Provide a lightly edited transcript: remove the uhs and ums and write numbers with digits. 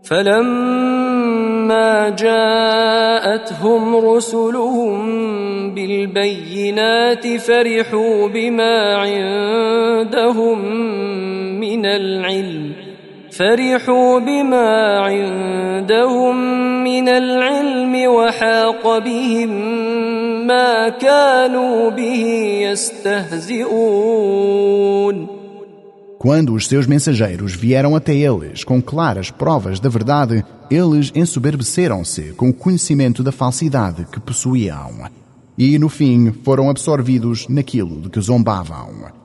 فلما جاءتهم رسلهم بالبينات فرحوا بما عندهم من العلم وحاق بهم ما كانوا به يستهزئون. Quando os seus mensageiros vieram até eles com claras provas da verdade, eles ensoberbeceram-se com o conhecimento da falsidade que possuíam. E, no fim, foram absorvidos naquilo de que zombavam.